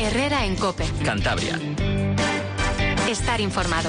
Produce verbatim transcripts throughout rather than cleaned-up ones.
Herrera en COPE. Cantabria. Estar informado.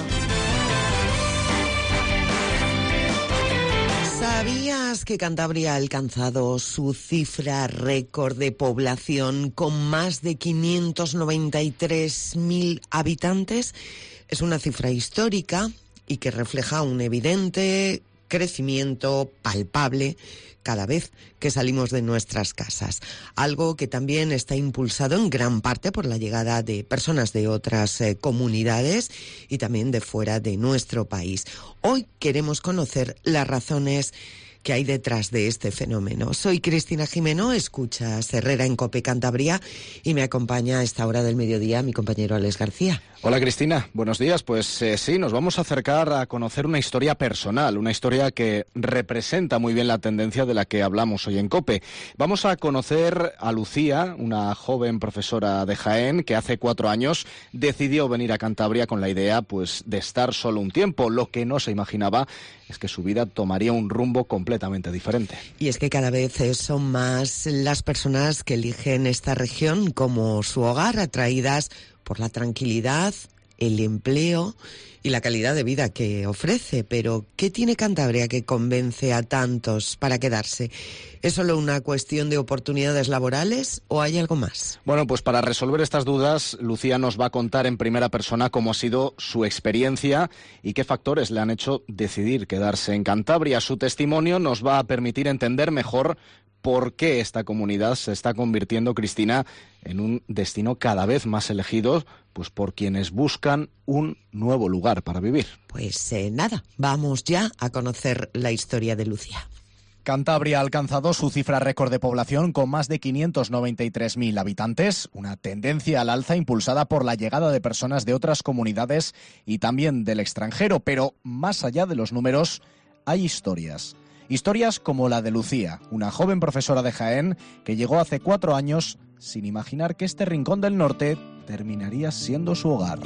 ¿Sabías que Cantabria ha alcanzado su cifra récord de población con más de quinientos noventa y tres mil habitantes? Es una cifra histórica y que refleja un evidente crecimiento palpable cada vez que salimos de nuestras casas. Algo que también está impulsado en gran parte por la llegada de personas de otras eh, comunidades y también de fuera de nuestro país. Hoy queremos conocer las razones que hay detrás de este fenómeno. Soy Cristina Jimeno, escuchas Herrera en COPE Cantabria y me acompaña a esta hora del mediodía mi compañero Alex García. Hola Cristina, buenos días. Pues eh, sí, nos vamos a acercar a conocer una historia personal, una historia que representa muy bien la tendencia de la que hablamos hoy en COPE. Vamos a conocer a Lucía, una joven profesora de Jaén que hace cuatro años decidió venir a Cantabria con la idea pues de estar solo un tiempo. Lo que no se imaginaba es que su vida tomaría un rumbo completamente diferente. Y es que cada vez son más las personas que eligen esta región como su hogar, atraídas por la tranquilidad, el empleo y la calidad de vida que ofrece. Pero, ¿qué tiene Cantabria que convence a tantos para quedarse? ¿Es solo una cuestión de oportunidades laborales o hay algo más? Bueno, pues para resolver estas dudas, Lucía nos va a contar en primera persona cómo ha sido su experiencia y qué factores le han hecho decidir quedarse en Cantabria. Su testimonio nos va a permitir entender mejor por qué esta comunidad se está convirtiendo, Cristina, en un destino cada vez más elegido pues por quienes buscan un nuevo lugar para vivir. Pues eh, nada, vamos ya a conocer la historia de Lucía. Cantabria ha alcanzado su cifra récord de población con más de quinientos noventa y tres mil habitantes, una tendencia al alza impulsada por la llegada de personas de otras comunidades y también del extranjero. Pero más allá de los números, hay historias. Historias como la de Lucía, una joven profesora de Jaén que llegó hace cuatro años sin imaginar que este rincón del norte terminaría siendo su hogar.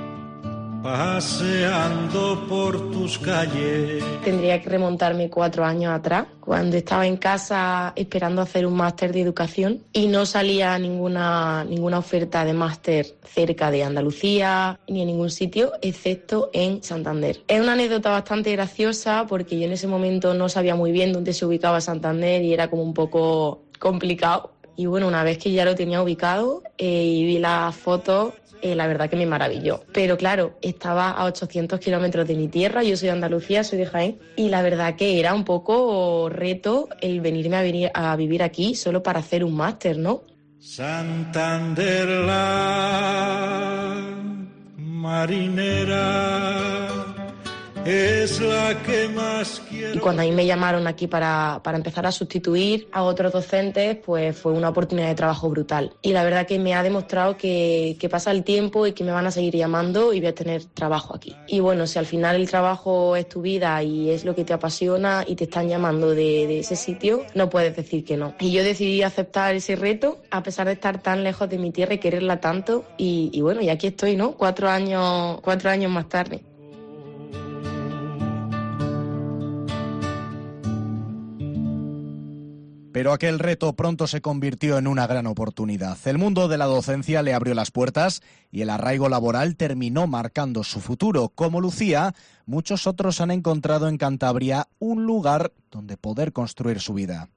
Paseando por tus calles. Tendría que remontarme cuatro años atrás, cuando estaba en casa esperando hacer un máster de educación y no salía ninguna, ninguna oferta de máster cerca de Andalucía ni en ningún sitio, excepto en Santander. Es una anécdota bastante graciosa porque yo en ese momento no sabía muy bien dónde se ubicaba Santander y era como un poco complicado. Y bueno, una vez que ya lo tenía ubicado eh, y vi las fotos, Eh, la verdad que me maravilló. Pero claro, estaba a ochocientos kilómetros de mi tierra, yo soy de Andalucía, soy de Jaén, y la verdad que era un poco reto el venirme a, venir a vivir aquí solo para hacer un máster, ¿no? Santander la marinera es la que más quiero. Y cuando a mí me llamaron aquí para, para empezar a sustituir a otros docentes, pues fue una oportunidad de trabajo brutal. Y la verdad que me ha demostrado que, que pasa el tiempo y que me van a seguir llamando y voy a tener trabajo aquí. Y bueno, si al final el trabajo es tu vida y es lo que te apasiona y te están llamando de, de ese sitio, no puedes decir que no. Y yo decidí aceptar ese reto, a pesar de estar tan lejos de mi tierra y quererla tanto. Y, y bueno, y aquí estoy, ¿no? Cuatro años, cuatro años más tarde. Pero aquel reto pronto se convirtió en una gran oportunidad. El mundo de la docencia le abrió las puertas y el arraigo laboral terminó marcando su futuro. Como Lucía, muchos otros han encontrado en Cantabria un lugar donde poder construir su vida.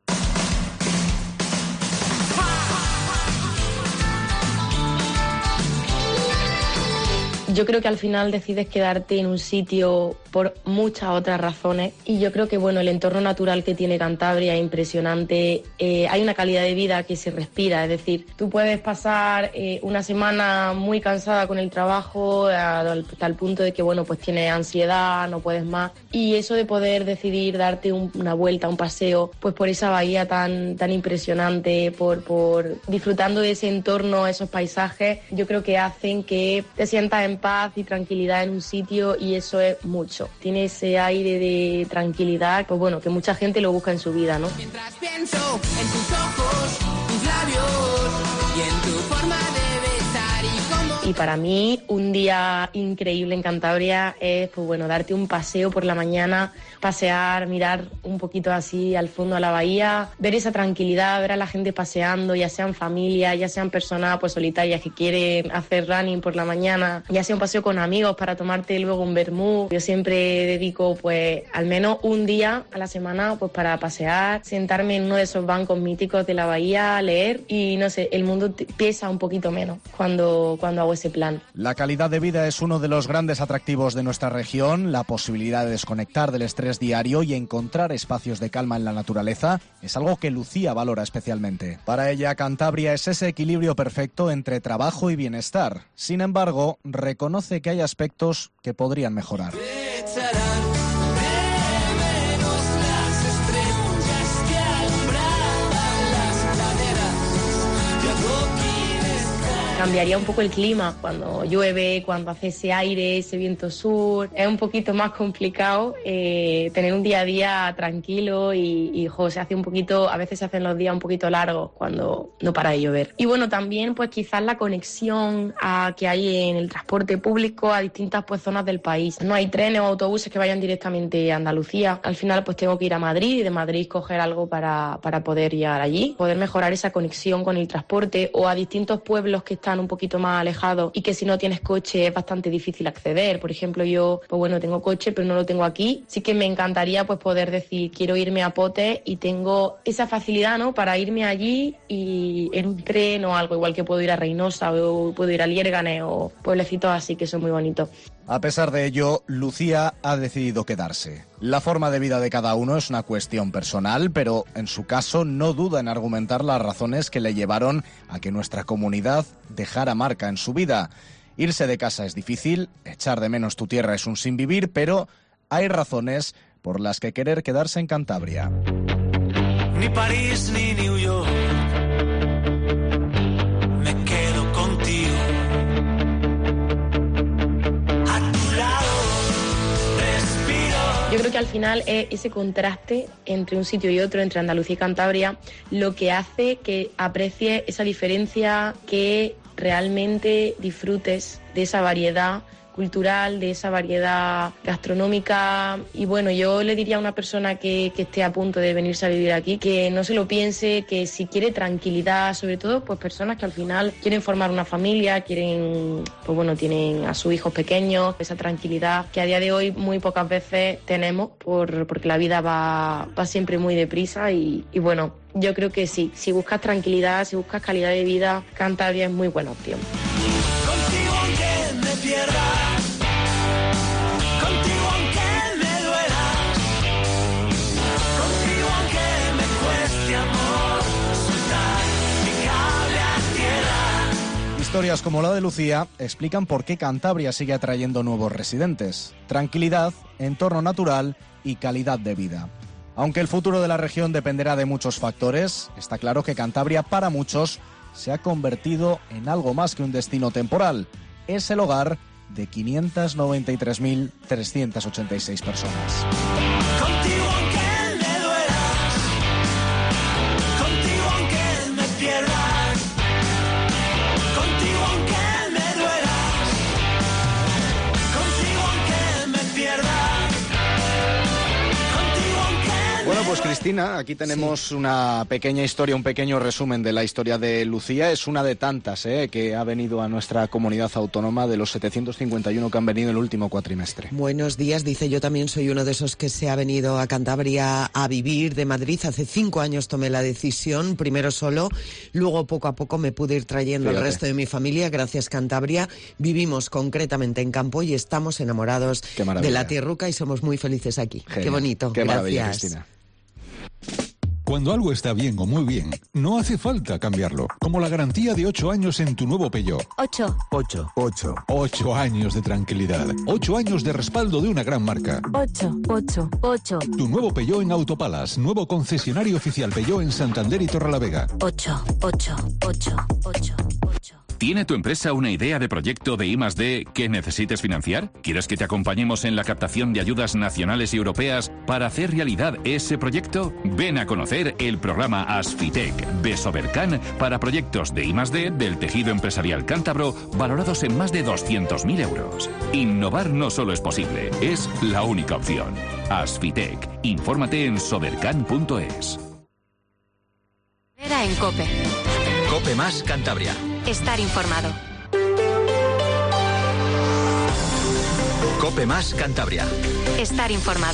Yo creo que al final decides quedarte en un sitio por muchas otras razones y yo creo que bueno, el entorno natural que tiene Cantabria es impresionante. Eh, hay una calidad de vida que se respira, es decir, tú puedes pasar eh, una semana muy cansada con el trabajo hasta el punto de que bueno, pues tienes ansiedad, no puedes más, y eso de poder decidir darte un, una vuelta, un paseo pues por esa bahía tan, tan impresionante, por, por disfrutando de ese entorno, esos paisajes, yo creo que hacen que te sientas en paz y tranquilidad en un sitio y eso es mucho. Tiene ese aire de tranquilidad, pues bueno, que mucha gente lo busca en su vida, ¿no? Mientras pienso en tus ojos, tus labios y en tu forma de besar y cómo... Y para mí un día increíble en Cantabria es, pues bueno, darte un paseo por la mañana, pasear, mirar un poquito así al fondo a la bahía, ver esa tranquilidad, ver a la gente paseando, ya sean familias, ya sean personas pues solitarias que quieren hacer running por la mañana, ya sea un paseo con amigos para tomarte luego un vermú. Yo siempre dedico pues al menos un día a la semana pues para pasear, sentarme en uno de esos bancos míticos de la bahía, leer y no sé, el mundo pesa un poquito menos cuando, cuando hago ese plan. La calidad de vida es uno de los grandes atractivos de nuestra región. La posibilidad de desconectar del estrés diario y encontrar espacios de calma en la naturaleza es algo que Lucía valora especialmente. Para ella, Cantabria es ese equilibrio perfecto entre trabajo y bienestar. Sin embargo, reconoce que hay aspectos que podrían mejorar. Cambiaría un poco el clima, cuando llueve, cuando hace ese aire, ese viento sur. Es un poquito más complicado eh, tener un día a día tranquilo y, y jo, se hace un poquito, a veces se hacen los días un poquito largos cuando no para de llover. Y bueno, también pues quizás la conexión a, que hay en el transporte público a distintas pues zonas del país. No hay trenes o autobuses que vayan directamente a Andalucía. Al final pues tengo que ir a Madrid y de Madrid coger algo para, para poder llegar allí. Poder mejorar esa conexión con el transporte o a distintos pueblos que están un poquito más alejados y que si no tienes coche es bastante difícil acceder. Por ejemplo, yo, pues bueno, tengo coche pero no lo tengo aquí. Sí que me encantaría pues poder decir, quiero irme a Potes y tengo esa facilidad, ¿no?, para irme allí y en un tren o algo, igual que puedo ir a Reynosa o puedo ir a Liérganes o pueblecitos así que son muy bonitos. A pesar de ello, Lucía ha decidido quedarse. La forma de vida de cada uno es una cuestión personal, pero en su caso no duda en argumentar las razones que le llevaron a que nuestra comunidad dejara marca en su vida. Irse de casa es difícil, echar de menos tu tierra es un sinvivir, pero hay razones por las que querer quedarse en Cantabria. Ni París ni New York, me quedo contigo. Yo creo que al final es ese contraste entre un sitio y otro, entre Andalucía y Cantabria, lo que hace que aprecies esa diferencia, que realmente disfrutes de esa variedad cultural, de esa variedad gastronómica. Y bueno, yo le diría a una persona que, que esté a punto de venirse a vivir aquí, que no se lo piense, que si quiere tranquilidad, sobre todo pues personas que al final quieren formar una familia, quieren, pues bueno, tienen a sus hijos pequeños, esa tranquilidad que a día de hoy muy pocas veces tenemos por, porque la vida va, va siempre muy deprisa y, y bueno, yo creo que sí, si buscas tranquilidad, si buscas calidad de vida, Cantabria es muy buena opción. Contigo aunque me pierda, contigo aunque me duela, contigo aunque me cueste amor, soltar mi cable a tierra. Historias como la de Lucía explican por qué Cantabria sigue atrayendo nuevos residentes. Tranquilidad, entorno natural y calidad de vida. Aunque el futuro de la región dependerá de muchos factores, está claro que Cantabria para muchos se ha convertido en algo más que un destino temporal. Es el hogar de quinientas noventa y tres mil trescientas ochenta y seis personas. Contigo aunque me duela, contigo aunque me pierda, contigo aunque me duela, contigo aunque me pierda. Bueno, pues Cristina, aquí tenemos sí. una pequeña historia, un pequeño resumen de la historia de Lucía. Es una de tantas ¿eh? que ha venido a nuestra comunidad autónoma, de los setecientos cincuenta y uno que han venido en el último cuatrimestre. Buenos días, dice, yo también soy uno de esos que se ha venido a Cantabria a vivir de Madrid. Hace cinco años tomé la decisión, primero solo, luego poco a poco me pude ir trayendo Fíjate. al resto de mi familia. Gracias, Cantabria. Vivimos concretamente en campo y estamos enamorados de la tierruca y somos muy felices aquí. Genial. Qué bonito. Qué Gracias. maravilla, Cristina. Cuando algo está bien o muy bien, no hace falta cambiarlo. Como la garantía de ocho años en tu nuevo Peugeot. Ocho. Ocho. Ocho. Ocho años de tranquilidad. Ocho años de respaldo de una gran marca. Ocho. Ocho. Ocho. Tu nuevo Peugeot en Autopalas. Nuevo concesionario oficial Peugeot en Santander y Torrelavega. Ocho. Ocho. Ocho. Ocho. Ocho. ¿Tiene tu empresa una idea de proyecto de I más D que necesites financiar? ¿Quieres que te acompañemos en la captación de ayudas nacionales y europeas para hacer realidad ese proyecto? Ven a conocer el programa Asfitec de Sobercan para proyectos de I más D del tejido empresarial cántabro valorados en más de doscientos mil euros. Innovar no solo es posible, es la única opción. Asfitec. Infórmate en sobercan punto es. Era en COPE. COPE más Cantabria. Estar informado. COPE más Cantabria. Estar informado.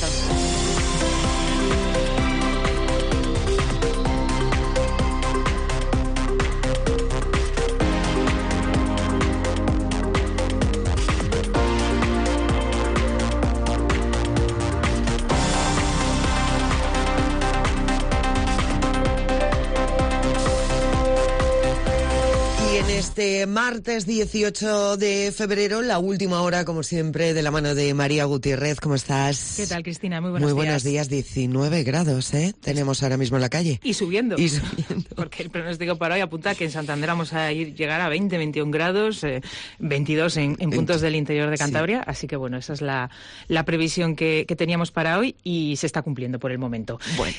Este martes dieciocho de febrero, la última hora, como siempre, de la mano de María Gutiérrez. ¿Cómo estás? ¿Qué tal, Cristina? Muy buenos días. Muy buenos días. diecinueve grados, ¿eh? Tenemos ahora mismo en la calle. Y subiendo. Y subiendo. Porque el pronóstico para hoy apunta que en Santander vamos a ir, llegar a veinte, veintiún grados, eh, veintidós en, en puntos del interior de Cantabria. Sí. Así que, bueno, esa es la, la previsión que, que teníamos para hoy y se está cumpliendo por el momento. Bueno.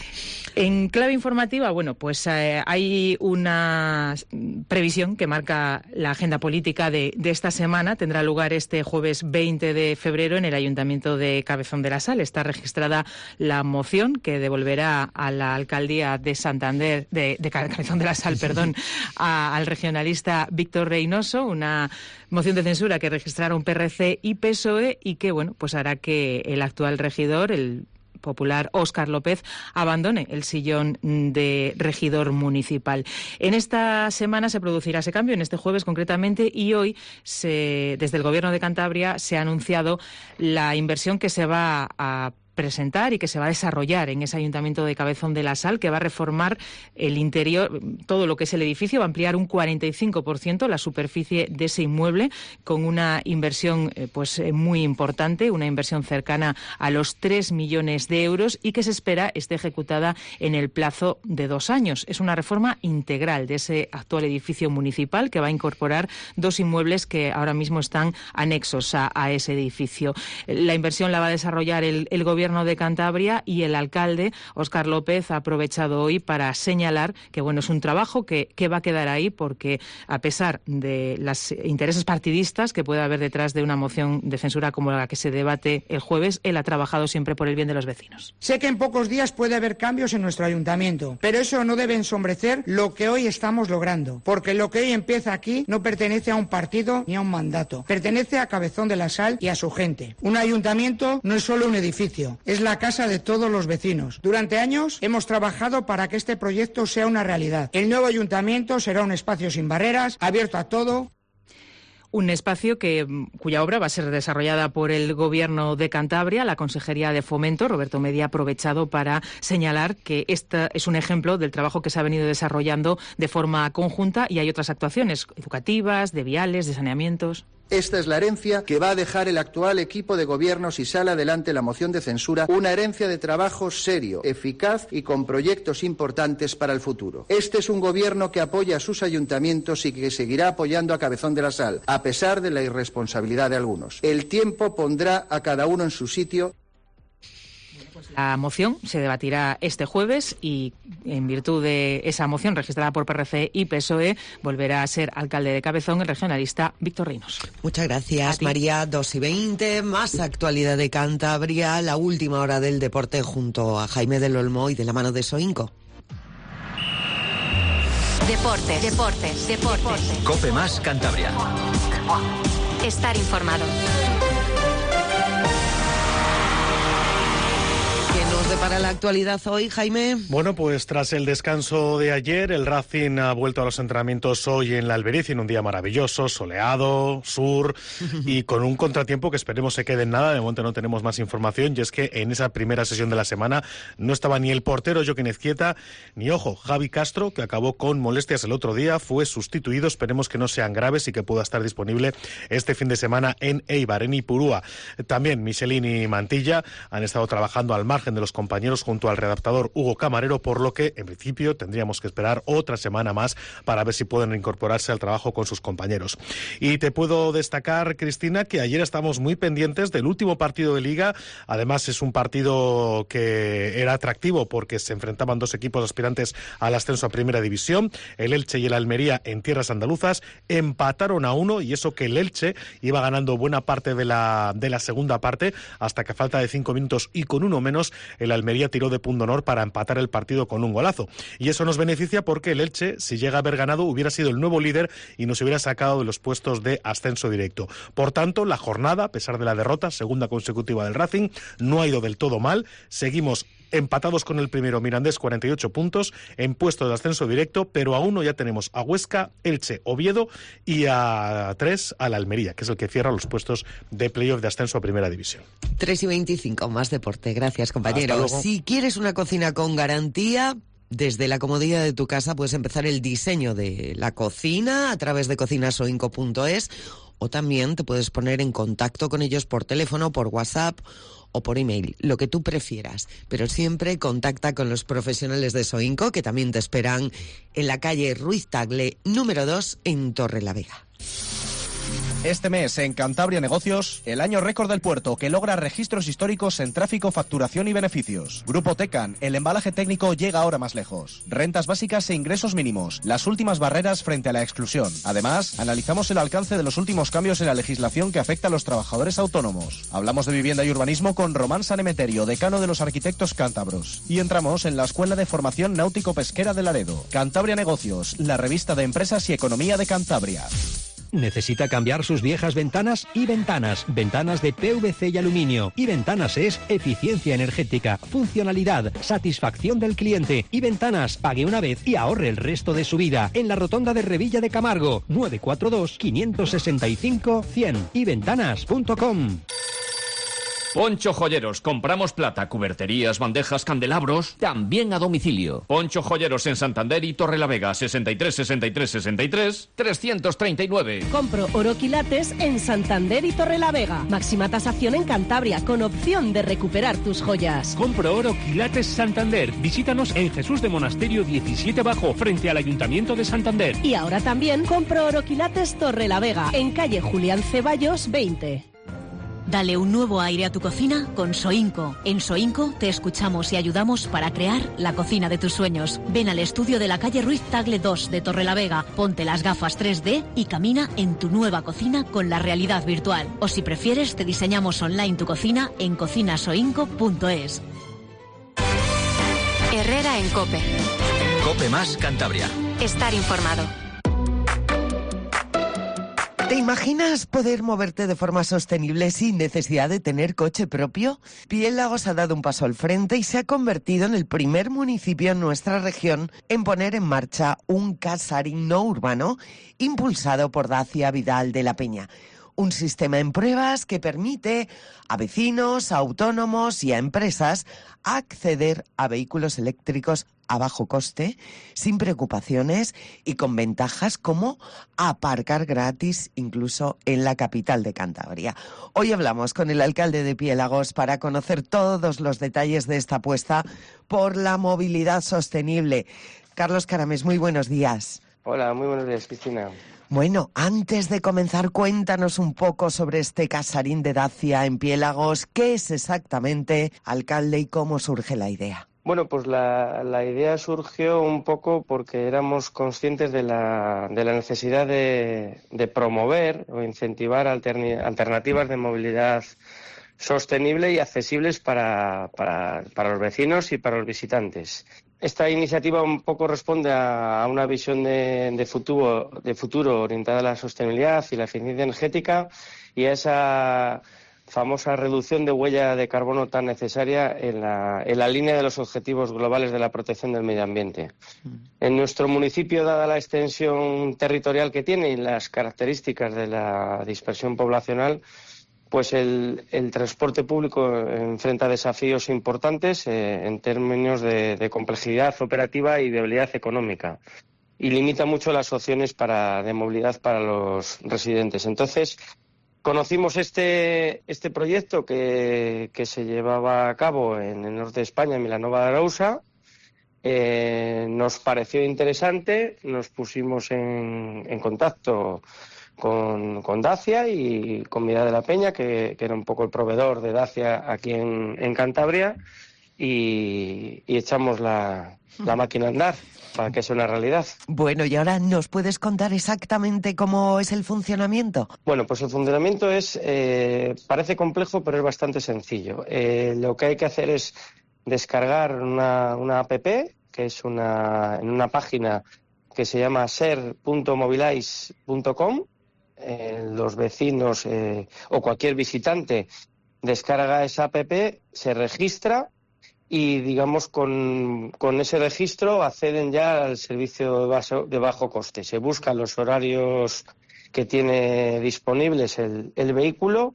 En clave informativa, bueno, pues eh, hay una previsión que marca la agenda política de, de esta semana. Tendrá lugar este jueves veinte de febrero en el Ayuntamiento de Cabezón de la Sal. Está registrada la moción que devolverá a la alcaldía de Santander, de, de Cabezón de la Sal, perdón, a, al regionalista Víctor Reynoso, una moción de censura que registraron P R C y P S O E y que, bueno, pues hará que el actual regidor, el popular Óscar López, abandone el sillón de regidor municipal. En esta semana se producirá ese cambio, en este jueves concretamente, y hoy se, desde el Gobierno de Cantabria se ha anunciado la inversión que se va a presentar y que se va a desarrollar en ese Ayuntamiento de Cabezón de la Sal, que va a reformar el interior, todo lo que es el edificio, va a ampliar un cuarenta y cinco por ciento la superficie de ese inmueble, con una inversión eh, pues eh, muy importante, una inversión cercana a los tres millones de euros y que se espera esté ejecutada en el plazo de dos años. Es una reforma integral de ese actual edificio municipal que va a incorporar dos inmuebles que ahora mismo están anexos a, a ese edificio. La inversión la va a desarrollar el, el Gobierno de Cantabria y el alcalde, Óscar López, ha aprovechado hoy para señalar que, bueno, es un trabajo que, que va a quedar ahí porque, a pesar de los intereses partidistas que puede haber detrás de una moción de censura como la que se debate el jueves, él ha trabajado siempre por el bien de los vecinos. Sé que en pocos días puede haber cambios en nuestro ayuntamiento, pero eso no debe ensombrecer lo que hoy estamos logrando, porque lo que hoy empieza aquí no pertenece a un partido ni a un mandato, pertenece a Cabezón de la Sal y a su gente. Un ayuntamiento no es solo un edificio, es la casa de todos los vecinos. Durante años hemos trabajado para que este proyecto sea una realidad. El nuevo ayuntamiento será un espacio sin barreras, abierto a todo. Un espacio que, cuya obra va a ser desarrollada por el Gobierno de Cantabria. La Consejería de Fomento, Roberto Media, ha aprovechado para señalar que este es un ejemplo del trabajo que se ha venido desarrollando de forma conjunta y hay otras actuaciones educativas, de viales, de saneamientos. Esta es la herencia que va a dejar el actual equipo de gobierno si sale adelante la moción de censura, una herencia de trabajo serio, eficaz y con proyectos importantes para el futuro. Este es un gobierno que apoya a sus ayuntamientos y que seguirá apoyando a Cabezón de la Sal, a pesar de la irresponsabilidad de algunos. El tiempo pondrá a cada uno en su sitio. La moción se debatirá este jueves y, en virtud de esa moción registrada por P R C y P S O E, volverá a ser alcalde de Cabezón el regionalista Víctor Reynoso. Muchas gracias, María. dos y veinte, más actualidad de Cantabria, la última hora del deporte junto a Jaime del Olmo y de la mano de Soinco. Deportes, deportes, deportes. COPE más Cantabria. Estar informado. Para la actualidad hoy, Jaime. Bueno, pues tras el descanso de ayer, el Racing ha vuelto a los entrenamientos hoy en la Alberici, en un día maravilloso, soleado, sur, y con un contratiempo que esperemos se quede en nada. De momento no tenemos más información, y es que en esa primera sesión de la semana no estaba ni el portero Joaquín Ezquieta, ni, ojo, Javi Castro, que acabó con molestias el otro día, fue sustituido. Esperemos que no sean graves y que pueda estar disponible este fin de semana en Eibar, en Ipurúa. También Michelin y Mantilla han estado trabajando al margen de los compañeros compañeros junto al redactador Hugo Camarero, por lo que en principio tendríamos que esperar otra semana más para ver si pueden incorporarse al trabajo con sus compañeros. Y te puedo destacar, Cristina, que ayer estamos muy pendientes del último partido de Liga. Además, es un partido que era atractivo porque se enfrentaban dos equipos aspirantes al ascenso a Primera División. El Elche y el Almería, en tierras andaluzas, empataron a uno, y eso que el Elche iba ganando buena parte de la, de la segunda parte, hasta que a falta de cinco minutos y con uno menos, el Almería tiró de punto honor para empatar el partido con un golazo. Y eso nos beneficia porque el Elche, si llega a haber ganado, hubiera sido el nuevo líder y nos hubiera sacado de los puestos de ascenso directo. Por tanto, la jornada, a pesar de la derrota, segunda consecutiva del Racing, no ha ido del todo mal. Seguimos empatados con el primero, Mirandés, cuarenta y ocho puntos, en puesto de ascenso directo, pero a uno ya tenemos a Huesca, Elche, Oviedo, y a tres al Almería, que es el que cierra los puestos de playoff de ascenso a Primera División. tres y veinticinco, más deporte. Gracias, compañero. Si quieres una cocina con garantía, desde la comodidad de tu casa puedes empezar el diseño de la cocina a través de cocinasoinco punto es, o también te puedes poner en contacto con ellos por teléfono, por WhatsApp o por email, lo que tú prefieras. Pero siempre contacta con los profesionales de Soinco, que también te esperan en la calle Ruiz Tagle, número dos, en Torrelavega. Este mes en Cantabria Negocios, el año récord del puerto que logra registros históricos en tráfico, facturación y beneficios. Grupo Tecan, el embalaje técnico llega ahora más lejos. Rentas básicas e ingresos mínimos, las últimas barreras frente a la exclusión. Además, analizamos el alcance de los últimos cambios en la legislación que afecta a los trabajadores autónomos. Hablamos de vivienda y urbanismo con Román Sanemeterio, decano de los arquitectos cántabros. Y entramos en la Escuela de Formación Náutico-Pesquera de Laredo. Cantabria Negocios, la revista de empresas y economía de Cantabria. ¿Necesita cambiar sus viejas ventanas? Y Ventanas, ventanas de P V C y aluminio. Y Ventanas es eficiencia energética, funcionalidad, satisfacción del cliente. Y Ventanas, pague una vez y ahorre el resto de su vida. En la rotonda de Revilla de Camargo, nueve cuatro dos, cinco seis cinco, cien. y ventanas punto com. Poncho Joyeros, compramos plata, cuberterías, bandejas, candelabros, también a domicilio. Poncho Joyeros en Santander y Torrelavega, sesenta y tres, sesenta y tres, sesenta y tres, trescientos treinta y nueve. Compro oro quilates en Santander y Torrelavega. Máxima tasación en Cantabria, con opción de recuperar tus joyas. Compro oro quilates Santander. Visítanos en Jesús de Monasterio diecisiete Bajo, frente al Ayuntamiento de Santander. Y ahora también compro oro quilates Torrelavega, en calle Julián Ceballos veinte. Dale un nuevo aire a tu cocina con Soinco. En Soinco te escuchamos y ayudamos para crear la cocina de tus sueños. Ven al estudio de la calle Ruiz Tagle dos de Torrelavega, ponte las gafas tres D y camina en tu nueva cocina con la realidad virtual. O si prefieres, te diseñamos online tu cocina en cocinasoinco punto es. Herrera en COPE. COPE más Cantabria. Estar informado. ¿Te imaginas poder moverte de forma sostenible sin necesidad de tener coche propio? Piélagos ha dado un paso al frente y se ha convertido en el primer municipio en nuestra región en poner en marcha un casarín no urbano impulsado por Dacia Vidal de la Peña. Un sistema en pruebas que permite a vecinos, a autónomos y a empresas acceder a vehículos eléctricos a bajo coste, sin preocupaciones y con ventajas como aparcar gratis incluso en la capital de Cantabria. Hoy hablamos con el alcalde de Piélagos para conocer todos los detalles de esta apuesta por la movilidad sostenible. Carlos Caramés, muy buenos días. Hola, muy buenos días, Cristina. Bueno, antes de comenzar, cuéntanos un poco sobre este casarín de Dacia en Piélagos. ¿Qué es exactamente, alcalde, y cómo surge la idea? Bueno, pues la, la idea surgió un poco porque éramos conscientes de la, de la necesidad de, de promover o incentivar alterni, alternativas de movilidad sostenible y accesibles para, para, para los vecinos y para los visitantes. Esta iniciativa un poco responde a, a una visión de, de, futuro, de futuro orientada a la sostenibilidad y la eficiencia energética y a esa famosa reducción de huella de carbono tan necesaria en la, en la línea de los objetivos globales de la protección del medio ambiente. En nuestro municipio, dada la extensión territorial que tiene y las características de la dispersión poblacional, pues el, el transporte público enfrenta desafíos importantes eh, en términos de, de complejidad operativa y viabilidad económica y limita mucho las opciones para, de movilidad para los residentes. Entonces, Conocimos este, este proyecto que, que se llevaba a cabo en el norte de España, en Vilanova de Arousa. Eh, nos pareció interesante, nos pusimos en, en contacto con, con Dacia y con Mirada de la Peña, que, que era un poco el proveedor de Dacia aquí en, en Cantabria, y, y echamos la, la máquina a andar para que sea una realidad. Bueno, y ahora nos puedes contar exactamente cómo es el funcionamiento. Bueno, pues el funcionamiento es, eh, parece complejo, pero es bastante sencillo. Eh, lo que hay que hacer es descargar una, una app, que es una, en una página que se llama ser punto mobilize punto com. Eh, los vecinos eh, o cualquier visitante descarga esa app, se registra y, digamos, con, con ese registro acceden ya al servicio de, baso, de bajo coste. Se buscan los horarios que tiene disponibles el, el vehículo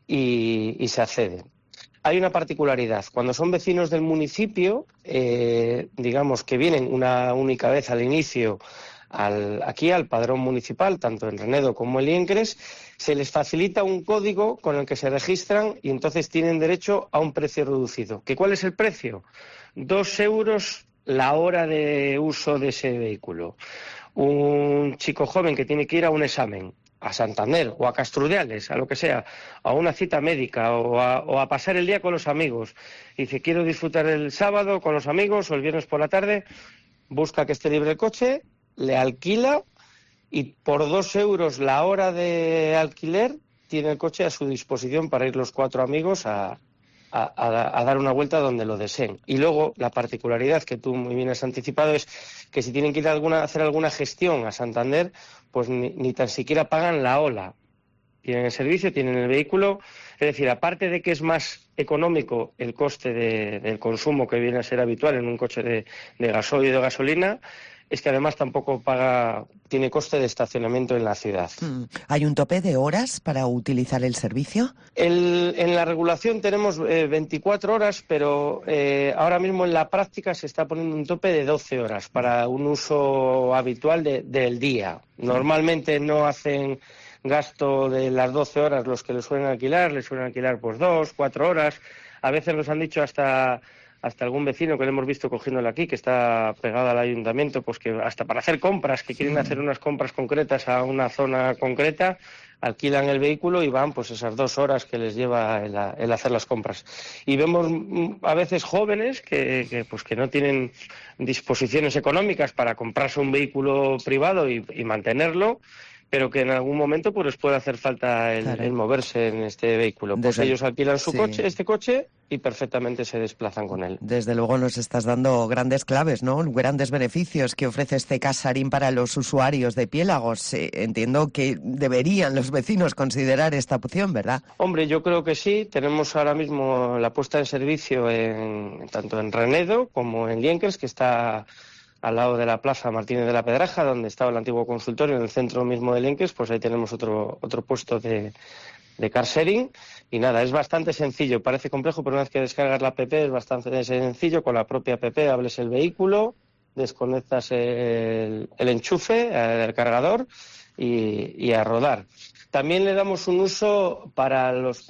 y, y se accede. Hay una particularidad. Cuando son vecinos del municipio, eh, digamos que vienen una única vez al inicio al, aquí al padrón municipal, tanto en Renedo como en Liencres, se les facilita un código con el que se registran y entonces tienen derecho a un precio reducido. ¿Que cuál es el precio? Dos euros la hora de uso de ese vehículo. Un chico joven que tiene que ir a un examen, a Santander o a Castrudiales, a lo que sea, a una cita médica o a, o a pasar el día con los amigos. Y dice, quiero disfrutar el sábado con los amigos o el viernes por la tarde, busca que esté libre el coche, le alquila y por dos euros la hora de alquiler tiene el coche a su disposición para ir los cuatro amigos a, a, a, a dar una vuelta donde lo deseen. Y luego la particularidad que tú muy bien has anticipado es que si tienen que ir a, alguna, a hacer alguna gestión a Santander, pues ni, ni tan siquiera pagan la ola. Tienen el servicio, tienen el vehículo. Es decir, aparte de que es más económico el coste de, del consumo que viene a ser habitual en un coche de, de gasoil y de gasolina, es que además tampoco paga, tiene coste de estacionamiento en la ciudad. ¿Hay un tope de horas para utilizar el servicio? El, en la regulación tenemos eh, veinticuatro horas, pero eh, ahora mismo en la práctica se está poniendo un tope de doce horas para un uso habitual de, del día. Normalmente no hacen gasto de las doce horas los que les suelen alquilar, les suelen alquilar pues dos, cuatro horas. A veces nos han dicho hasta... hasta algún vecino que le hemos visto cogiéndolo aquí, que está pegado al ayuntamiento, pues que hasta para hacer compras, que quieren hacer unas compras concretas a una zona concreta, alquilan el vehículo y van pues esas dos horas que les lleva el, el hacer las compras. Y vemos a veces jóvenes que, que pues que no tienen disposiciones económicas para comprarse un vehículo privado y, y mantenerlo, pero que en algún momento pues les puede hacer falta el, claro. el moverse en este vehículo. Pues Desde ellos alquilan su sí. coche, este coche, y perfectamente se desplazan con él. Desde luego nos estás dando grandes claves, ¿no? Grandes beneficios que ofrece este Casarín para los usuarios de Piélagos. Eh, entiendo que deberían los vecinos considerar esta opción, ¿verdad? Hombre, yo creo que sí. Tenemos ahora mismo la puesta en servicio en, tanto en Renedo como en Liencres, que está al lado de la Plaza Martínez de la Pedraja, donde estaba el antiguo consultorio, en el centro mismo de Liencres, pues ahí tenemos otro otro puesto de, de car sharing. Y nada, es bastante sencillo, parece complejo, pero una vez que descargas la app es bastante sencillo. Con la propia app hables el vehículo, desconectas el, el enchufe, el cargador y, y a rodar. También le damos un uso para los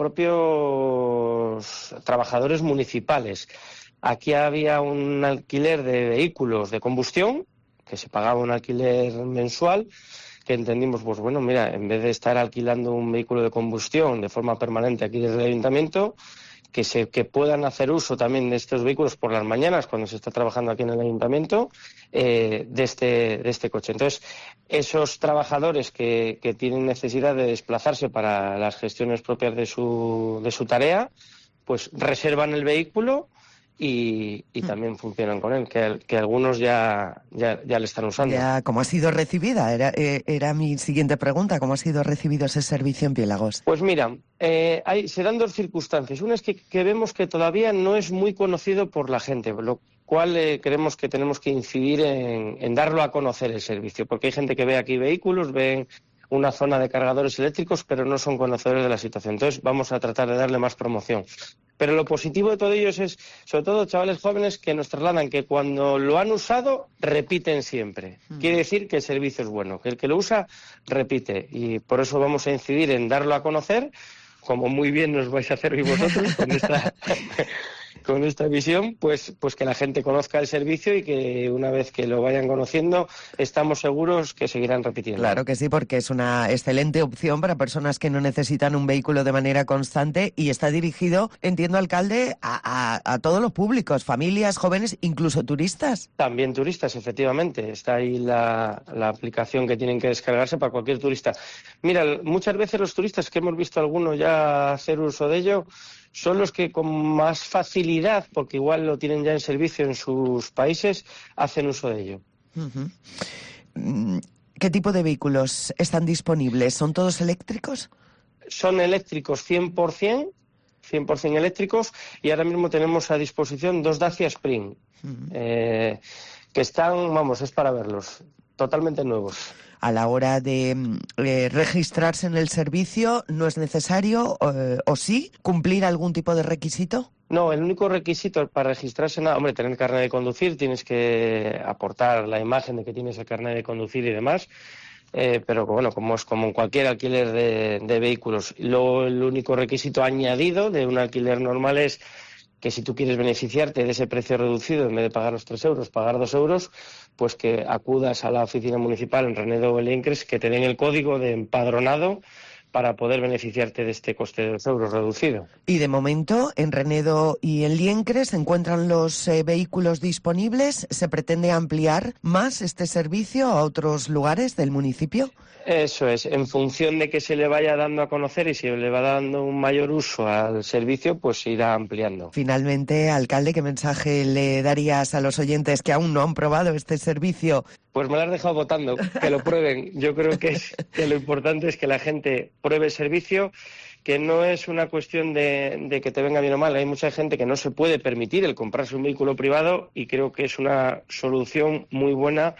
propios trabajadores municipales. Aquí había un alquiler de vehículos de combustión, que se pagaba un alquiler mensual, que entendimos, pues bueno, mira, en vez de estar alquilando un vehículo de combustión de forma permanente aquí desde el ayuntamiento, que se que puedan hacer uso también de estos vehículos por las mañanas cuando se está trabajando aquí en el ayuntamiento, eh, de este de este coche. Entonces, esos trabajadores que, que tienen necesidad de desplazarse para las gestiones propias de su de su tarea, pues reservan el vehículo y, y también funcionan con él, que, que algunos ya, ya, ya le están usando. Ya, ¿cómo ha sido recibida? Era, eh, era mi siguiente pregunta. ¿Cómo ha sido recibido ese servicio en Piélagos? Pues mira, eh, hay, se dan dos circunstancias. Una es que, que vemos que todavía no es muy conocido por la gente, lo cual eh, creemos que tenemos que incidir en, en darlo a conocer el servicio, porque hay gente que ve aquí vehículos, ven una zona de cargadores eléctricos, pero no son conocedores de la situación. Entonces vamos a tratar de darle más promoción. Pero lo positivo de todo ello es, sobre todo, chavales jóvenes que nos trasladan que cuando lo han usado, repiten siempre. Mm. Quiere decir que el servicio es bueno, que el que lo usa, repite. Y por eso vamos a incidir en darlo a conocer, como muy bien nos vais a hacer hoy vosotros con esta... con esta visión, pues, pues que la gente conozca el servicio y que una vez que lo vayan conociendo, estamos seguros que seguirán repitiendo. Claro que sí, porque es una excelente opción para personas que no necesitan un vehículo de manera constante y está dirigido, entiendo, alcalde, a, a, a todos los públicos, familias, jóvenes, incluso turistas. También turistas, efectivamente. Está ahí la, la aplicación que tienen que descargarse para cualquier turista. Mira, muchas veces los turistas, que hemos visto algunos ya hacer uso de ello, son los que con más facilidad, porque igual lo tienen ya en servicio en sus países, hacen uso de ello. Uh-huh. ¿Qué tipo de vehículos están disponibles? ¿Son todos eléctricos? Son eléctricos cien por ciento, cien por ciento eléctricos, y ahora mismo tenemos a disposición dos Dacia Spring, uh-huh. eh, que están, vamos, es para verlos, totalmente nuevos. A la hora de eh, registrarse en el servicio, ¿no es necesario, eh, o sí, cumplir algún tipo de requisito? No, el único requisito para registrarse, nada, hombre, tener carnet de conducir, tienes que aportar la imagen de que tienes el carnet de conducir y demás, eh, pero bueno, como es como en cualquier alquiler de, de vehículos. Luego, el único requisito añadido de un alquiler normal es que si tú quieres beneficiarte de ese precio reducido, en vez de pagar los tres euros, pagar dos euros, pues que acudas a la oficina municipal en Renedo o Liencres, que te den el código de empadronado para poder beneficiarte de este coste de dos euros reducido. Y de momento, en Renedo y en Liencres se encuentran los eh, vehículos disponibles. ¿Se pretende ampliar más este servicio a otros lugares del municipio? Eso es, en función de que se le vaya dando a conocer y si le va dando un mayor uso al servicio, pues se irá ampliando. Finalmente, alcalde, ¿qué mensaje le darías a los oyentes que aún no han probado este servicio? Pues me lo has dejado votando, que lo prueben. Yo creo que, es, que lo importante es que la gente pruebe el servicio, que no es una cuestión de, de que te venga bien o mal. Hay mucha gente que no se puede permitir el comprarse un vehículo privado y creo que es una solución muy buena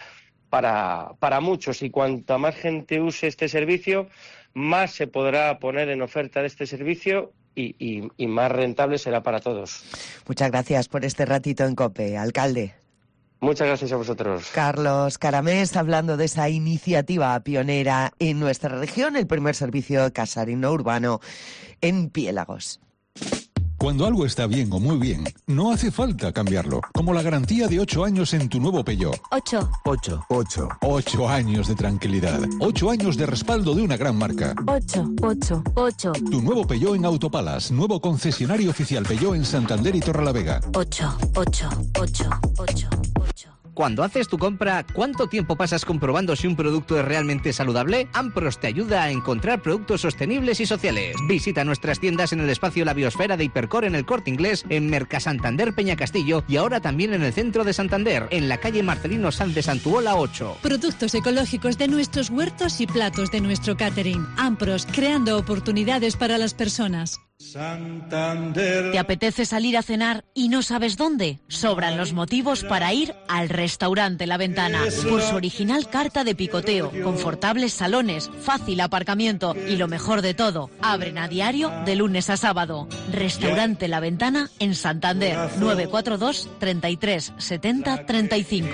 para, para muchos, y cuanta más gente use este servicio, más se podrá poner en oferta de este servicio y, y, y más rentable será para todos. Muchas gracias por este ratito en COPE, alcalde. Muchas gracias a vosotros. Carlos Caramés, hablando de esa iniciativa pionera en nuestra región, el primer servicio casarino urbano en Piélagos. Cuando algo está bien o muy bien, no hace falta cambiarlo. Como la garantía de ocho años en tu nuevo Peugeot. Ocho. Ocho. Ocho. Ocho años de tranquilidad. Ocho años de respaldo de una gran marca. Ocho. Ocho. Ocho. Tu nuevo Peugeot en Autopalas. Nuevo concesionario oficial Peugeot en Santander y Torrelavega. Ocho. Ocho. Ocho. Ocho. Ocho. Cuando haces tu compra, ¿cuánto tiempo pasas comprobando si un producto es realmente saludable? Ampros te ayuda a encontrar productos sostenibles y sociales. Visita nuestras tiendas en el espacio La Biosfera de Hipercor en el Corte Inglés, en Mercasantander Peñacastillo y ahora también en el centro de Santander, en la calle Marcelino Sanz de Santuola ocho. Productos ecológicos de nuestros huertos y platos de nuestro catering. Ampros, creando oportunidades para las personas. Santander. ¿Te apetece salir a cenar y no sabes dónde? Sobran los motivos para ir al restaurante La Ventana. Por su original carta de picoteo, confortables salones, fácil aparcamiento y lo mejor de todo, abren a diario de lunes a sábado. Restaurante La Ventana en Santander, nueve cuatro dos, treinta y tres, setenta, treinta y cinco.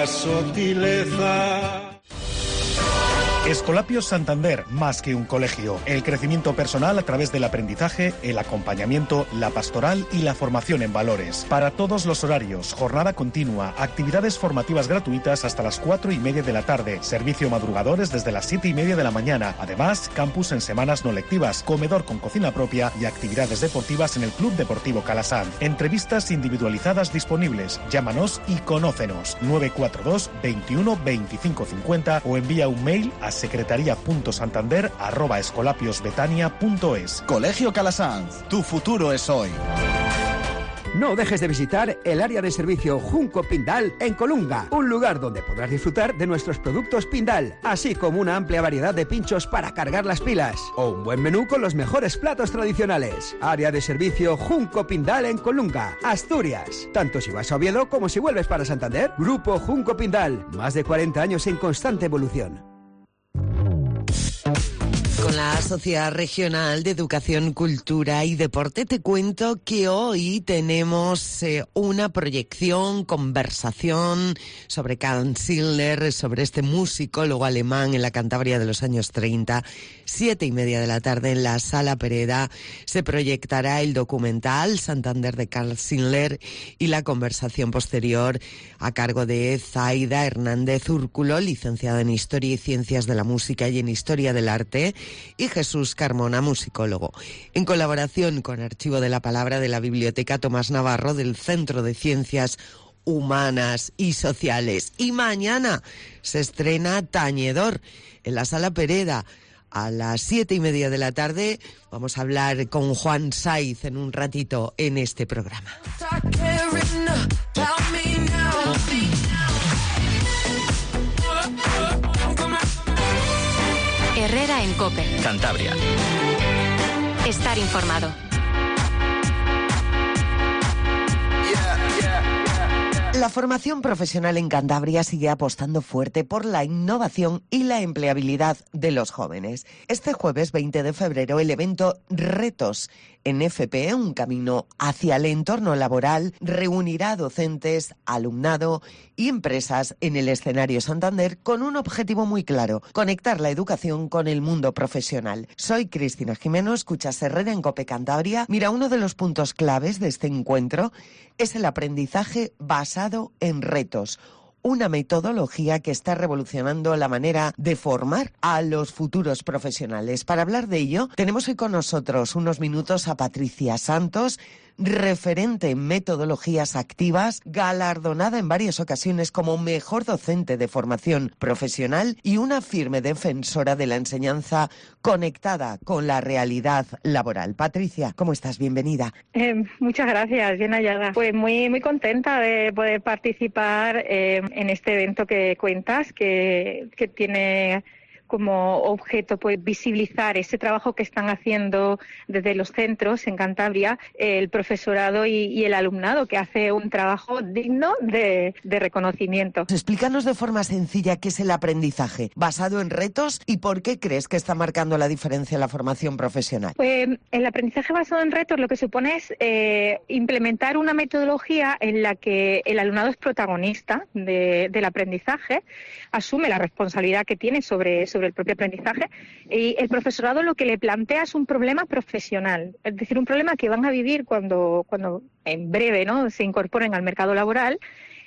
Escolapios Santander, más que un colegio. El crecimiento personal a través del aprendizaje, el acompañamiento, la pastoral y la formación en valores. Para todos los horarios, jornada continua, actividades formativas gratuitas hasta las cuatro y media de la tarde, servicio madrugadores desde las siete y media de la mañana. Además, campus en semanas no lectivas, comedor con cocina propia y actividades deportivas en el Club Deportivo Calasanz. Entrevistas individualizadas disponibles. Llámanos y conócenos. nueve cuatro dos, veintiuno, veinticinco cincuenta o envía un mail a secretaría punto santander arroba escolapiosbetania punto es. Colegio Calasanz, tu futuro es hoy. No dejes de visitar el área de servicio Junco Pindal en Colunga, un lugar donde podrás disfrutar de nuestros productos Pindal, así como una amplia variedad de pinchos para cargar las pilas, o un buen menú con los mejores platos tradicionales. Área de servicio Junco Pindal en Colunga, Asturias. Tanto si vas a Oviedo como si vuelves para Santander. Grupo Junco Pindal, más de cuarenta años en constante evolución. Con la Sociedad Regional de Educación, Cultura y Deporte te cuento que hoy tenemos eh, una proyección, conversación sobre Carl Schiller, sobre este musicólogo alemán en la Cantabria de los años treinta. Siete y media de la tarde en la Sala Pereda se proyectará el documental Santander de Carl Schiller y la conversación posterior a cargo de Zaida Hernández Úrculo, licenciada en Historia y Ciencias de la Música y en Historia del Arte, y Jesús Carmona, musicólogo, en colaboración con Archivo de la Palabra de la Biblioteca Tomás Navarro del Centro de Ciencias Humanas y Sociales. Y mañana se estrena Tañedor en la Sala Pereda. A las siete y media de la tarde vamos a hablar con Juan Saiz en un ratito en este programa. Herrera en COPE. Cantabria. Estar informado. La formación profesional en Cantabria sigue apostando fuerte por la innovación y la empleabilidad de los jóvenes. Este jueves veinte de febrero el evento Retos en F P, un camino hacia el entorno laboral, reunirá a docentes, alumnado y empresas en el escenario Santander con un objetivo muy claro: conectar la educación con el mundo profesional. Soy Cristina Jimeno, escuchas Herrera en COPE Cantabria. Mira, uno de los puntos claves de este encuentro es el aprendizaje basado en retos, una metodología que está revolucionando la manera de formar a los futuros profesionales. Para hablar de ello, tenemos hoy con nosotros unos minutos a Patricia Santos, referente en metodologías activas, galardonada en varias ocasiones como mejor docente de formación profesional y una firme defensora de la enseñanza conectada con la realidad laboral. Patricia, ¿cómo estás? Bienvenida. Eh, muchas gracias, bien hallada. Pues muy muy contenta de poder participar eh, en este evento que cuentas, que, que tiene como objeto pues visibilizar ese trabajo que están haciendo desde los centros en Cantabria el profesorado y, y el alumnado, que hace un trabajo digno de, de reconocimiento. Explícanos de forma sencilla qué es el aprendizaje basado en retos y por qué crees que está marcando la diferencia en la formación profesional. Pues el aprendizaje basado en retos lo que supone es eh, implementar una metodología en la que el alumnado es protagonista de, del aprendizaje, asume la responsabilidad que tiene sobre sobre el propio aprendizaje, y el profesorado lo que le plantea es un problema profesional, es decir, un problema que van a vivir cuando, cuando en breve, ¿no?, se incorporen al mercado laboral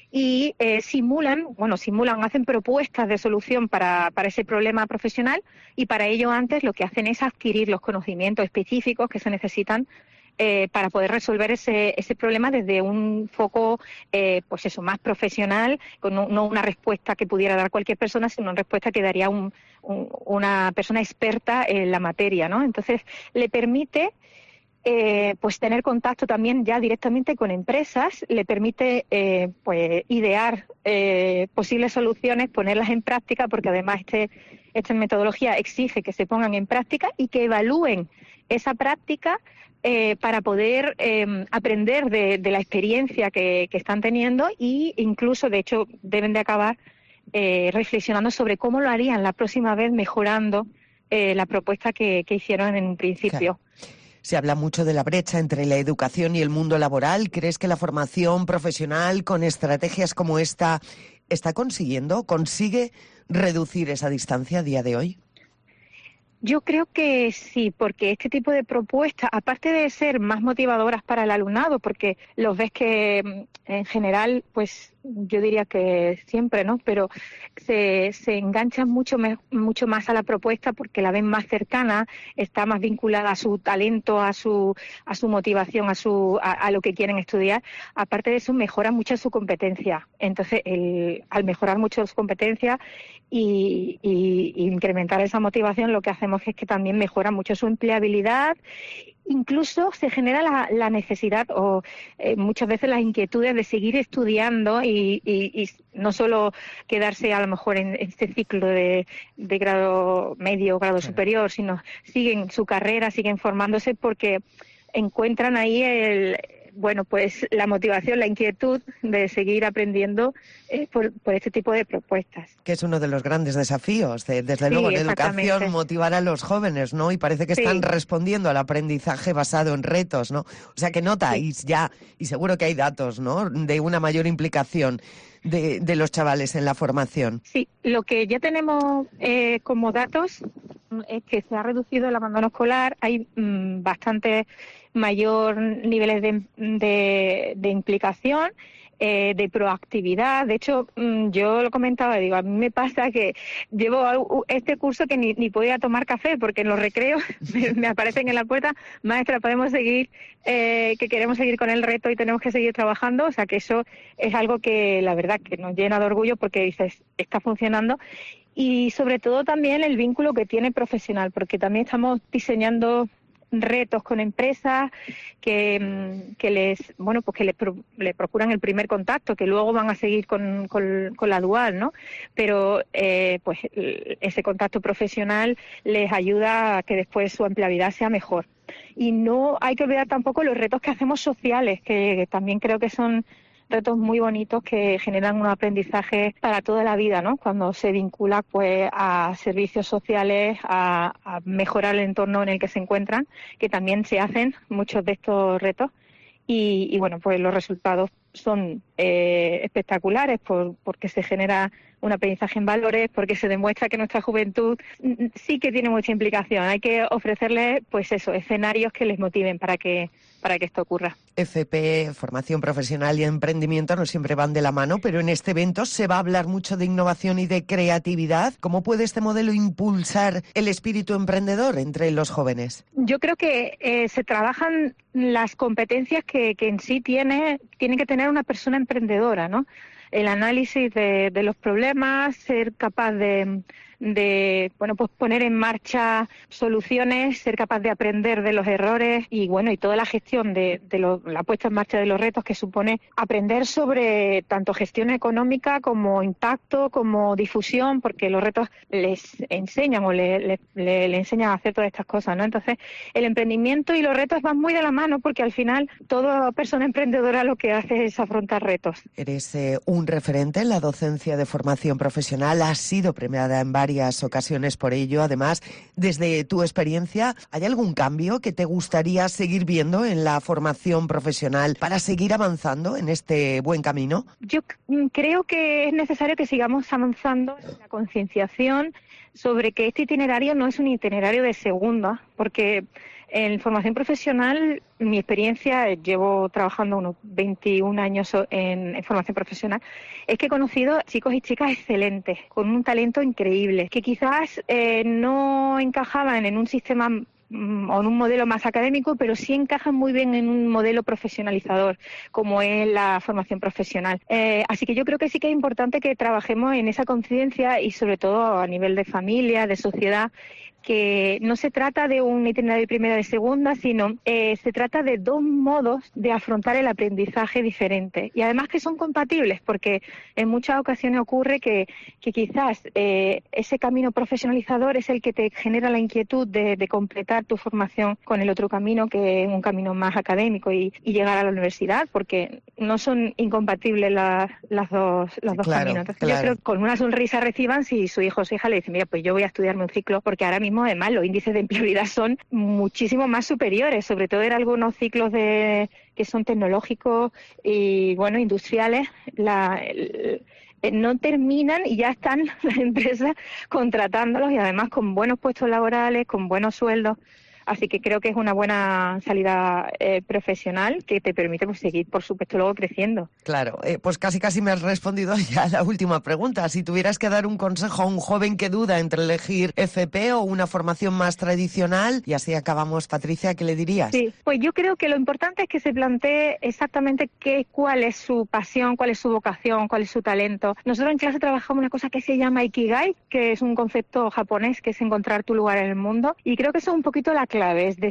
y eh, simulan, bueno, simulan, hacen propuestas de solución para, para ese problema profesional, y para ello antes lo que hacen es adquirir los conocimientos específicos que se necesitan Eh, para poder resolver ese, ese problema desde un foco, eh, pues eso, más profesional, con no, no una respuesta que pudiera dar cualquier persona, sino una respuesta que daría un, un, una persona experta en la materia, ¿no? Entonces, le permite eh, pues tener contacto también ya directamente con empresas, le permite eh, pues idear eh, posibles soluciones, ponerlas en práctica, porque además este, esta metodología exige que se pongan en práctica y que evalúen esa práctica Eh, para poder eh, aprender de, de la experiencia que, que están teniendo, y incluso, de hecho, deben de acabar eh, reflexionando sobre cómo lo harían la próxima vez, mejorando eh, la propuesta que, que hicieron en un principio. Claro. Se habla mucho de la brecha entre la educación y el mundo laboral. ¿Crees que la formación profesional con estrategias como esta está consiguiendo, consigue reducir esa distancia a día de hoy? Yo creo que sí, porque este tipo de propuestas, aparte de ser más motivadoras para el alumnado, porque los ves que en general, pues yo diría que siempre, ¿no?, pero se, se enganchan mucho, me, mucho más a la propuesta porque la ven más cercana, está más vinculada a su talento, a su a su motivación, a su a, a lo que quieren estudiar. Aparte de eso, mejora mucho su competencia. Entonces, el, al mejorar mucho su competencia y, y, y incrementar esa motivación, lo que hacemos es que también mejora mucho su empleabilidad. Incluso se genera la, la necesidad o eh, muchas veces las inquietudes de seguir estudiando y, y, y no solo quedarse a lo mejor en este ciclo de, de grado medio o grado superior, sino siguen su carrera, siguen formándose porque encuentran ahí el, bueno, pues la motivación, la inquietud de seguir aprendiendo eh, por, por este tipo de propuestas. Que es uno de los grandes desafíos, de, desde sí, luego, en educación, motivar a los jóvenes, ¿no? Y parece que sí. están respondiendo al aprendizaje basado en retos, ¿no? O sea, que notáis sí. ya, y seguro que hay datos, ¿no?, de una mayor implicación de, de los chavales en la formación. Sí, lo que ya tenemos eh, como datos es que se ha reducido el abandono escolar, hay mmm, bastante mayor niveles de, de, de implicación, eh, de proactividad. De hecho, mmm, yo lo comentaba, digo, a mí me pasa que llevo este curso que ni, ni podía tomar café, porque en los recreos me, me aparecen en la puerta, maestra, podemos seguir, eh, que queremos seguir con el reto y tenemos que seguir trabajando. O sea, que eso es algo que la verdad que nos llena de orgullo, porque dices, está funcionando. Y sobre todo también el vínculo que tiene profesional, porque también estamos diseñando retos con empresas que, que les bueno pues que les, pro, les procuran el primer contacto, que luego van a seguir con, con, con la dual, ¿no? Pero eh, pues ese contacto profesional les ayuda a que después su empleabilidad sea mejor. Y no hay que olvidar tampoco los retos que hacemos sociales, que también creo que son retos muy bonitos que generan un aprendizaje para toda la vida, ¿no? Cuando se vincula pues a servicios sociales, a, a mejorar el entorno en el que se encuentran, que también se hacen muchos de estos retos. Y, y bueno, pues los resultados son eh, espectaculares por, porque se genera un aprendizaje en valores, porque se demuestra que nuestra juventud sí que tiene mucha implicación. Hay que ofrecerles, pues eso, escenarios que les motiven para que para que esto ocurra. F P, formación profesional y emprendimiento no siempre van de la mano, pero en este evento se va a hablar mucho de innovación y de creatividad. ¿Cómo puede este modelo impulsar el espíritu emprendedor entre los jóvenes? Yo creo que eh, se trabajan las competencias que, que en sí tiene, tiene que tener una persona emprendedora, ¿no? El análisis de, de los problemas, ser capaz de, de bueno pues poner en marcha soluciones, ser capaz de aprender de los errores y bueno y toda la gestión de, de lo, la puesta en marcha de los retos que supone aprender sobre tanto gestión económica como impacto, como difusión, porque los retos les enseñan o le, le, le, le enseñan a hacer todas estas cosas, ¿no? Entonces el emprendimiento y los retos van muy de la mano, porque al final toda persona emprendedora lo que hace es afrontar retos. Eres eh, un referente en la docencia de formación profesional, has sido premiada en varias ocasiones por ello. Además, desde tu experiencia, ¿hay algún cambio que te gustaría seguir viendo en la formación profesional para seguir avanzando en este buen camino? Yo creo que es necesario que sigamos avanzando en la concienciación sobre que este itinerario no es un itinerario de segunda, porque en formación profesional, mi experiencia, llevo trabajando unos veintiún años en, en formación profesional, es que he conocido chicos y chicas excelentes, con un talento increíble, que quizás eh, no encajaban en un sistema o en un modelo más académico, pero sí encajan muy bien en un modelo profesionalizador, como es la formación profesional. Eh, así que yo creo que sí que es importante que trabajemos en esa conciencia y sobre todo a nivel de familia, de sociedad, que no se trata de un itinerario de primera y de segunda, sino eh, se trata de dos modos de afrontar el aprendizaje diferente y además que son compatibles, porque en muchas ocasiones ocurre que, que quizás eh, ese camino profesionalizador es el que te genera la inquietud de, de completar tu formación con el otro camino, que es un camino más académico y, y llegar a la universidad, porque no son incompatibles la, las dos, los dos claro, caminos. Entonces claro. yo creo que con una sonrisa reciban si su hijo o su hija le dice, mira, pues yo voy a estudiarme un ciclo, porque ahora mismo además los índices de empleabilidad son muchísimo más superiores, sobre todo en algunos ciclos de que son tecnológicos y bueno industriales, la, el, no terminan y ya están las empresas contratándolos y además con buenos puestos laborales, con buenos sueldos. Así que creo que es una buena salida eh, profesional que te permite pues, seguir, por supuesto, luego creciendo. Claro, eh, pues casi casi me has respondido ya a la última pregunta. Si tuvieras que dar un consejo a un joven que duda entre elegir F P o una formación más tradicional, y así acabamos, Patricia, ¿qué le dirías? Sí, pues yo creo que lo importante es que se plantee exactamente qué, cuál es su pasión, cuál es su vocación, cuál es su talento. Nosotros en clase trabajamos una cosa que se llama Ikigai, que es un concepto japonés, que es encontrar tu lugar en el mundo, y creo que eso es un poquito la clave, es decir,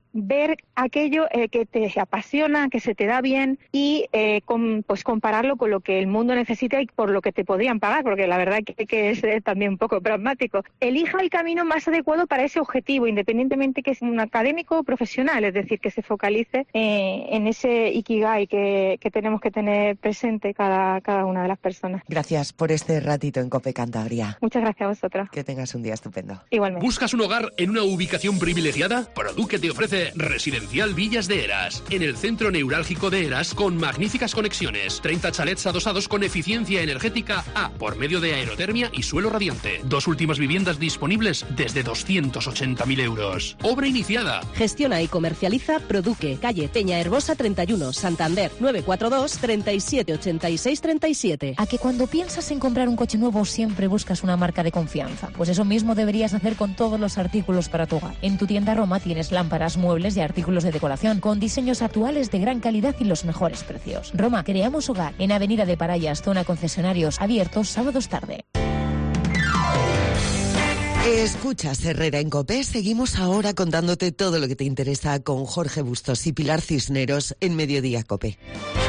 ver aquello eh, que te apasiona, que se te da bien y eh, con, pues compararlo con lo que el mundo necesita y por lo que te podrían pagar, porque la verdad que hay que ser también un poco pragmático. Elija el camino más adecuado para ese objetivo, independientemente que sea un académico o profesional, es decir, que se focalice eh, en ese ikigai que, que tenemos que tener presente cada, cada una de las personas. Gracias por este ratito en COPE Cantabria. Muchas gracias a vosotros. Que tengas un día estupendo. Igualmente. ¿Buscas un hogar en una ubicación privilegiada? Produque te ofrece Residencial Villas de Eras, en el centro neurálgico de Eras, con magníficas conexiones, treinta chalets adosados con eficiencia energética A, por medio de aerotermia y suelo radiante. Dos últimas viviendas disponibles desde doscientos ochenta mil euros. Obra iniciada. Gestiona y comercializa Produque, calle Peña Herbosa treinta y uno, Santander, nueve cuatro dos, treinta y siete, ochenta y seis, treinta y siete. ¿A que cuando piensas en comprar un coche nuevo siempre buscas una marca de confianza? Pues eso mismo deberías hacer con todos los artículos para tu hogar. En tu tienda Roma tienes lámparas, muebles y artículos de decoración con diseños actuales de gran calidad y los mejores precios. Roma, creamos hogar en Avenida de Parayas, zona concesionarios, abiertos sábados tarde. Escuchas Herrera en COPE. Seguimos ahora contándote todo lo que te interesa con Jorge Bustos y Pilar Cisneros en Mediodía COPE.